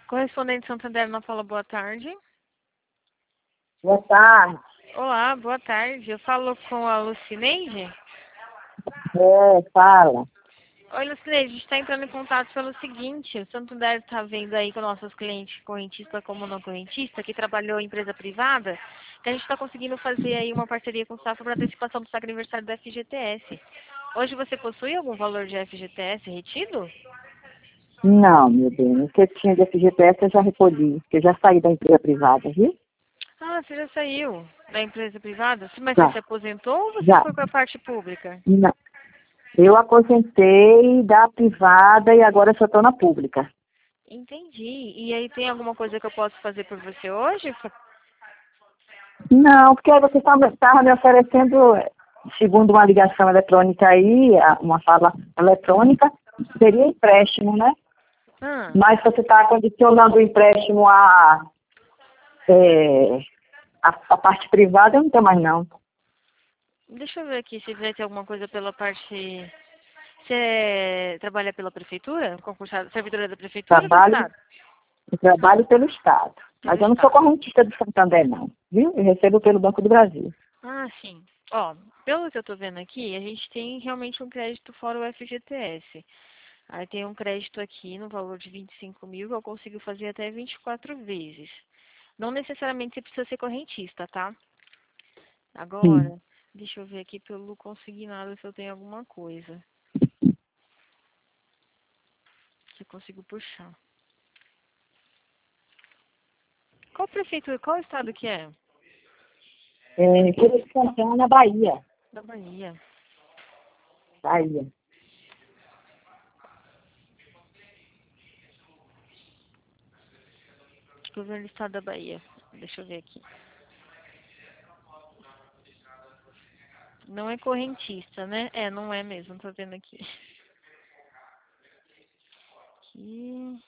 Correspondente Santander não fala boa tarde. Boa tarde. Olá, boa tarde. Eu falo com a Lucineide. Fala. Oi, Lucineide, a gente está entrando em contato pelo seguinte, o Santander está vendo aí com nossos clientes correntista como não correntista, que trabalhou em empresa privada, que a gente está conseguindo fazer aí uma parceria com o Safra para antecipação do seu aniversário do FGTS. Hoje você possui algum valor de FGTS retido? Não, meu bem, o que eu tinha de FGTS eu já recolhi, porque eu já saí da empresa privada, viu? Ah, você já saiu da empresa privada? Mas você Já, se aposentou ou você já. foi para a parte pública? Não. Eu aposentei da privada e agora só estou na pública. Entendi. E aí tem alguma coisa que eu posso fazer por você hoje? Não, porque você estava me oferecendo, segundo uma ligação eletrônica aí, uma fala eletrônica, seria empréstimo, né? Ah, Mas você está condicionando o empréstimo a parte privada, eu não tenho mais não. deixa eu ver aqui se vai ter alguma coisa pela parte. Você trabalha pela prefeitura? Concursado, servidora da prefeitura ou do Trabalho, Estado? eu trabalho pelo Estado. Pelo Mas eu não sou Estado. correntista do Santander, não. Viu? Eu recebo pelo Banco do Brasil. Ah, sim. Ó, pelo que eu tô vendo aqui, a gente tem realmente um crédito fora o FGTS. Aí tem um crédito aqui no valor de 25 mil que eu consigo fazer até 24 vezes. Não necessariamente você precisa ser correntista, tá? Sim. Agora, deixa eu ver aqui pelo consignado se eu tenho alguma coisa que eu consigo puxar. Qual prefeitura, qual estado que é? Feira de Santana, na Bahia. Da Bahia. Bahia. Governo do estado da Bahia. Deixa eu ver aqui. Não é correntista, né? É, não é mesmo, tô vendo aqui. Aqui.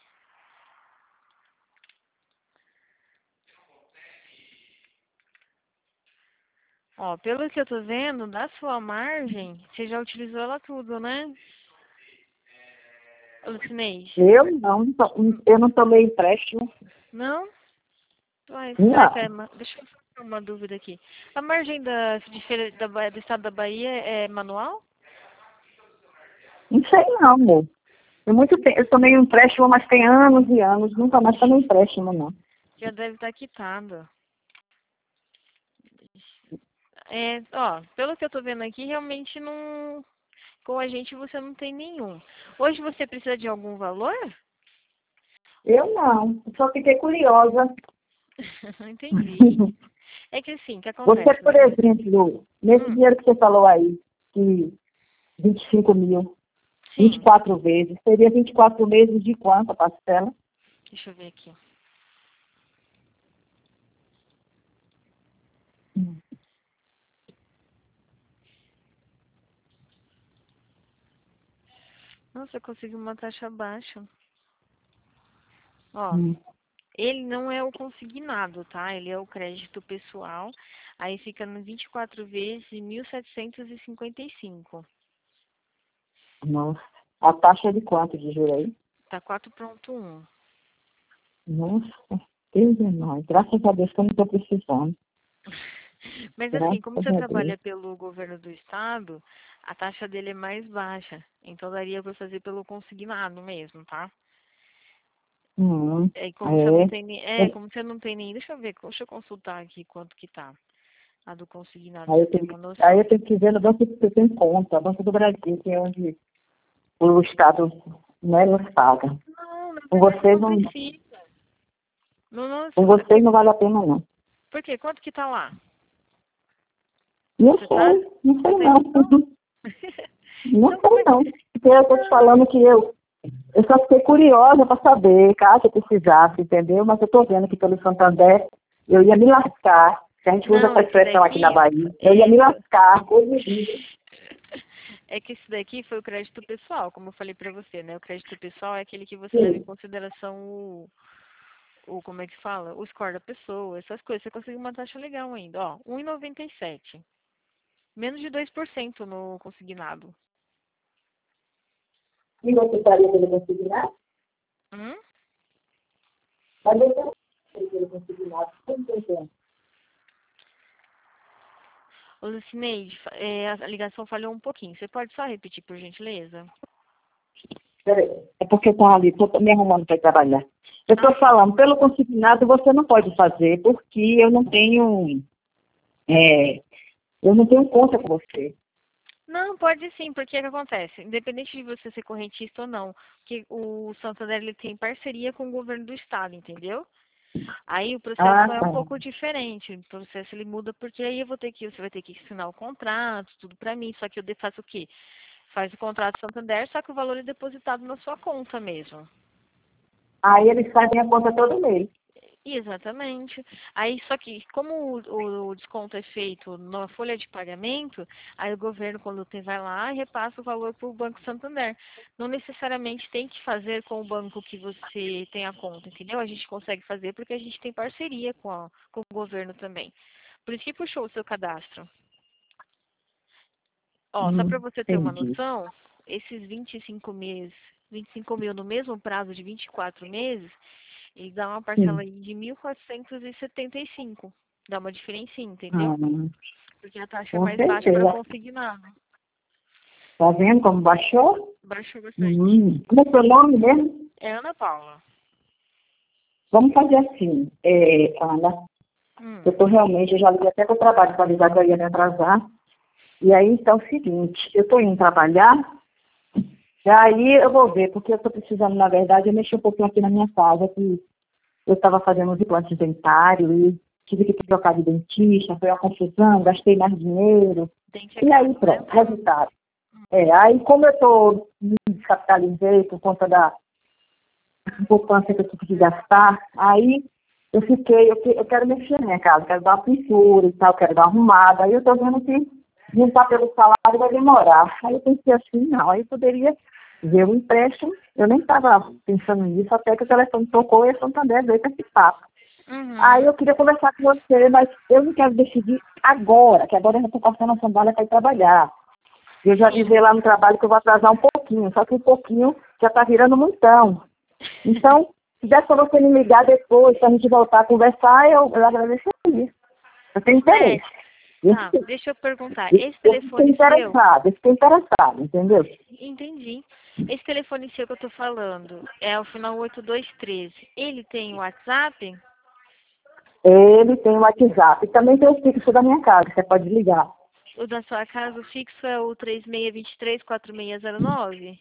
Ó, pelo que eu tô vendo, da sua margem, você já utilizou ela tudo, né? Lucineide? Eu não tomei empréstimo. Não? Uai, será que é... Não. Deixa eu fazer uma dúvida aqui. A margem de feira do estado da Bahia é manual? Não sei não, amor. Eu tomei um empréstimo, mas tem anos e anos. Nunca mais tomei empréstimo, não. Já deve estar quitado. É, ó, pelo que eu tô vendo aqui, realmente não... Com a gente você não tem nenhum. Hoje você precisa de algum valor? Eu não. Eu só fiquei curiosa. Entendi. É que assim, o que Você, acontece, por Lucineide? exemplo, nesse Hum, dinheiro que você falou aí, que 25 mil, sim. 24 vezes, seria 24 meses de quanto a parcela? Deixa eu ver aqui. Nossa, eu consegui uma taxa baixa. Ó, Hum. ele não é o consignado, tá? Ele é o crédito pessoal. Aí fica no 24 vezes 1.755. Nossa. A taxa é de quanto de juros aí? Tá 4,1. Nossa, Deus é nóis. Graças a Deus que eu não estou precisando. Mas assim, Graças como você a Deus. trabalha pelo governo do estado, a taxa dele é mais baixa. Então daria para fazer pelo consignado mesmo, tá? Hum, É, e como você não é. tem nem, como você não tem nem, deixa eu ver, deixa eu consultar aqui quanto que tá a do consignado, pra você ter uma Aí eu noção. tenho que ver no banco que eu tenho conta, Banco do Brasil, que é onde o Estado, né, nos paga. Não, na Com verdade vocês não não, precisa. Não, não, com vocês não vale a pena não. por quê? Quanto que tá lá? Não Você sabe? sei, não sei Não tem não. noção? Não Então como sei é? não. Porque eu estou te falando que eu só fiquei curiosa para saber, caso eu precisasse, entendeu? Mas eu estou vendo que pelo Santander eu ia me lascar, que a gente usa Não, essa esse expressão aqui na daqui, Bahia, eu ia me lascar, coisa de... é que esse daqui foi o crédito pessoal, como eu falei pra você, né? O crédito pessoal é aquele que você leva em Sim. consideração como é que fala? O score da pessoa, essas coisas. Você conseguiu uma taxa legal ainda, ó, 1,97. Menos de 2% no consignado. E você estaria pelo consignado? Hum? Mas eu não sei se ele conseguiu nada. Não entendo. Ô, Lucineide, a ligação falhou um pouquinho. Você pode só repetir, por gentileza? Peraí, é porque eu estou ali, estou me arrumando para ir trabalhar. Eu estou falando, pelo consignado você não pode fazer, porque eu não tenho conta com você. Não, pode sim, porque o que acontece? Independente de você ser correntista ou não, que o Santander ele tem parceria com o governo do estado, entendeu? Aí o processo é um Tá. pouco diferente. O processo ele muda porque aí você vai ter que assinar o contrato, tudo pra mim, só que eu faço o quê? Faz o contrato Santander, só que o valor é depositado na sua conta mesmo. Aí eles fazem a conta todo mês. Exatamente. Aí, só que, como o desconto é feito na folha de pagamento, aí o governo, quando tem, vai lá e repassa o valor para o Banco Santander. Não necessariamente tem que fazer com o banco que você tem a conta, entendeu? A gente consegue fazer porque a gente tem parceria com o governo também. Por isso que puxou o seu cadastro. Ó, só para você ter uma Entendi. noção, esses 25 meses, 25 mil no mesmo prazo de 24 meses, ele dá uma parcela Sim. aí de 1.475. Dá uma diferencinha, entendeu? Ah, Porque a taxa é com mais baixa para certeza. consignado. Tá vendo como baixou? Baixou bastante. Como é seu nome mesmo? É Ana Paula. Vamos fazer assim, Ana. Hum. Eu já liguei até para o trabalho para avisar que eu ia me atrasar. E aí, então, é o seguinte, eu estou indo trabalhar, e aí eu vou ver, porque eu estou precisando, na verdade, eu mexi um pouquinho aqui na minha casa, que eu estava fazendo uns implantes dentários e tive que trocar de dentista, foi uma confusão, gastei mais dinheiro. Dente é E aí, caro, né? pronto, resultado. Aí como eu me descapitalizei por conta da poupança que eu tive que gastar, aí eu quero mexer na minha casa, quero dar uma pintura e tal, quero dar uma arrumada. Aí eu estou vendo que juntar pelo salário vai demorar. Aí eu pensei assim, não, aí eu poderia ver um empréstimo. Eu nem estava pensando nisso, até que o telefone tocou e a Santander veio com esse papo. Aí Uhum. eu queria conversar com você, mas eu não quero decidir agora, que agora eu já estou passando a sandália para ir trabalhar. Eu já Sim. avisei lá no trabalho que eu vou atrasar um pouquinho, só que um pouquinho já está virando montão. Então, se der para você me ligar depois, para a gente voltar a conversar, eu agradeceria. Eu tenho Né? interesse. Tá, deixa eu perguntar. Esse Eu fiquei telefone seu, interessado, entendeu? entendi. Esse telefone seu que eu tô falando é o final 8213. Ele tem WhatsApp? Ele tem o WhatsApp. E também tem o fixo da minha casa, você pode ligar. O da sua casa, o fixo é o 3623-4609?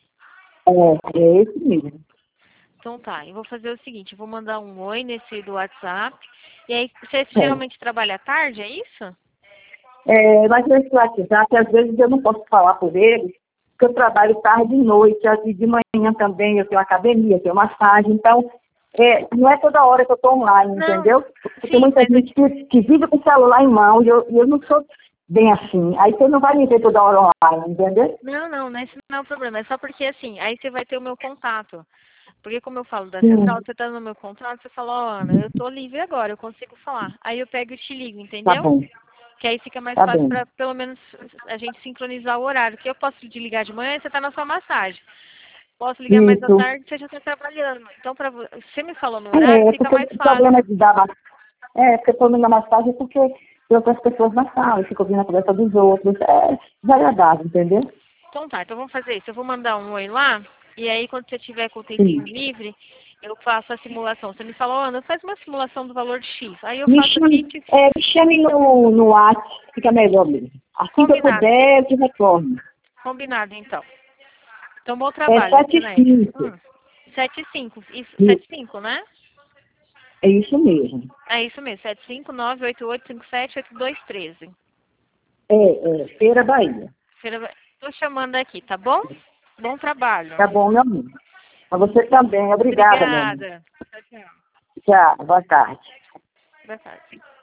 É esse mesmo. Então tá, eu vou fazer o seguinte, eu vou mandar um oi nesse do WhatsApp. E aí, você É. geralmente trabalha à tarde, é isso? Mas nesse WhatsApp, às vezes eu não posso falar por ele, porque eu trabalho tarde e noite, e de manhã também eu tenho academia, tenho massagem, então não é toda hora que eu estou online, Não, entendeu? Porque tem sim, muita mas gente que vive com o celular em mão, e eu não sou bem assim. Aí você não vai me ver toda hora online, entendeu? não, esse não é o problema. É só porque assim, aí você vai ter o meu contato. Porque como eu falo da central, Sim, você tá no meu contrato, você fala, ó, Ana, eu tô livre agora, eu consigo falar. Aí eu pego e te ligo, tá entendeu? bom, Que aí fica mais tá fácil bem. pra pelo menos a gente sincronizar o horário. Que eu posso te ligar de manhã e você tá na sua massagem. Posso ligar mais à Isso. tarde e você já está trabalhando. Então, você me falou no horário, fica Porque mais o problema fácil. de dar porque eu estou na massagem porque tem outras pessoas na sala, eu fico ouvindo a conversa dos outros. É desagradável, entendeu? Então tá, então vamos fazer isso. Eu vou mandar um oi lá, e aí quando você tiver com o Sim. tempinho livre, eu faço a simulação. Você me falou, Ana, faz uma simulação do valor de X. Aí eu Me faço aqui, chame, me chame no WhatsApp, fica melhor mesmo. Assim que eu combinado. puder, eu te retorno. Combinado, então. Então, bom É trabalho, Lucineide. 75. 75, isso, E 75, né? é isso mesmo. É isso mesmo, 75988578213. Feira Bahia. Estou chamando aqui, tá bom? Bom trabalho. Tá bom, meu amigo. A você também. Obrigada, meu amigo. Obrigada. Tchau, tchau. Tchau, boa tarde. Boa tarde.